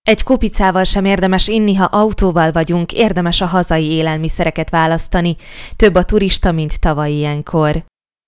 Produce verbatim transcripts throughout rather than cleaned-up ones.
Egy kupicával sem érdemes inni, ha autóval vagyunk, érdemes a hazai élelmiszereket választani. Több a turista, mint tavaly ilyenkor.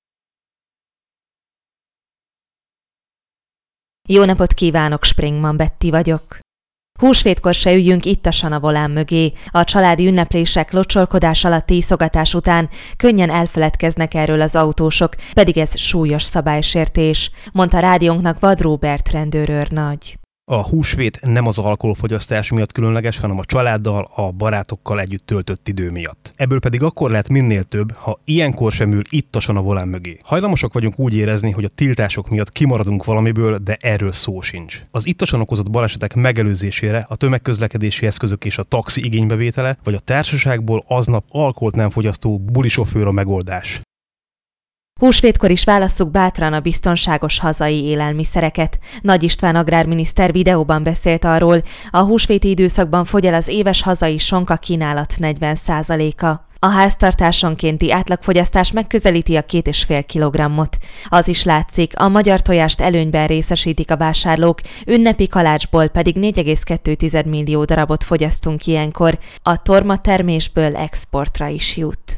Jó napot kívánok, Springman Betty vagyok. Húsvétkor se üljünk ittasan a volán mögé. A családi ünneplések, locsolkodás alatti iszogatás után könnyen elfeledkeznek erről az autósok, pedig ez súlyos szabálysértés, mondta rádiónknak Vad Róbert rendőrőrnagy. A húsvét nem az alkoholfogyasztás miatt különleges, hanem a családdal, a barátokkal együtt töltött idő miatt. Ebből pedig akkor lehet minél több, ha ilyenkor sem ül ittasan a volán mögé. Hajlamosak vagyunk úgy érezni, hogy a tiltások miatt kimaradunk valamiből, de erről szó sincs. Az ittasan okozott balesetek megelőzésére a tömegközlekedési eszközök és a taxi igénybevétele, vagy a társaságból aznap alkoholt nem fogyasztó bulisofőr a megoldás. Húsvétkor is válasszuk bátran a biztonságos hazai élelmiszereket. Nagy István agrárminiszter videóban beszélt arról, a húsvéti időszakban fogy el az éves hazai sonka kínálat negyven százaléka. A háztartásonkénti átlagfogyasztás megközelíti a két és fél kilogrammot. Az is látszik, a magyar tojást előnyben részesítik a vásárlók, ünnepi kalácsból pedig négy egész kettő millió darabot fogyasztunk ilyenkor. A tormatermésből exportra is jut.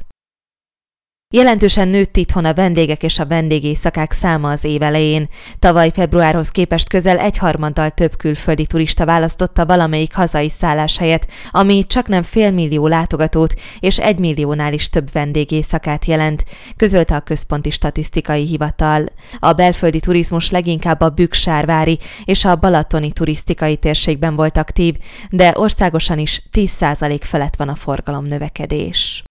Jelentősen nőtt itthon a vendégek és a vendégészakák száma az év elején. Tavaly februárhoz képest közel egyharmaddal több külföldi turista választotta valamelyik hazai szálláshelyet, ami csaknem félmillió látogatót és egymilliónál is több vendégészakát jelent, közölte a Központi Statisztikai Hivatal. A belföldi turizmus leginkább a Bükksárvári és a balatoni turisztikai térségben volt aktív, de országosan is tíz százalék felett van a forgalomnövekedés.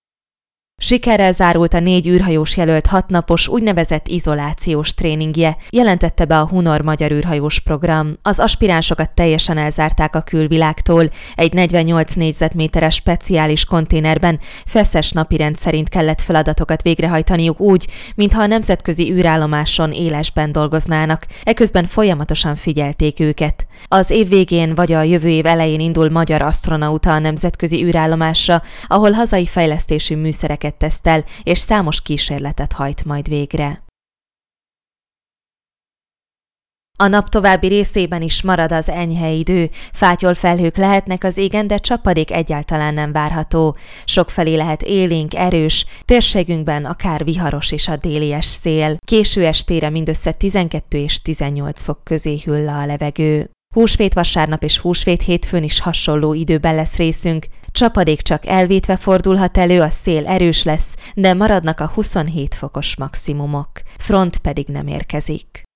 Sikerrel zárult a négy űrhajós jelölt hatnapos úgynevezett izolációs tréningje, jelentette be a Hunor magyar űrhajós program. Az aspiránsokat teljesen elzárták a külvilágtól, egy negyvennyolc négyzetméteres speciális konténerben feszes napirend szerint kellett feladatokat végrehajtaniuk úgy, mintha a nemzetközi űrállomáson élesben dolgoznának, eközben folyamatosan figyelték őket. Az év végén vagy a jövő év elején indul magyar asztronauta a nemzetközi űrállomásra, ahol hazai fejlesztésű műszereket tesztel, és számos kísérletet hajt majd végre. A nap további részében is marad az enyhe idő, fátyol felhők lehetnek az égen, de csapadék egyáltalán nem várható. Sokfelé lehet élénk, erős, térségünkben akár viharos is a délies szél. Késő estére mindössze tizenkettő és tizennyolc fok közé hűl le a levegő. Húsvét vasárnap és húsvét hétfőn is hasonló időben lesz részünk. Csapadék csak elvétve fordulhat elő, a szél erős lesz, de maradnak a huszonhét fokos maximumok. Front pedig nem érkezik.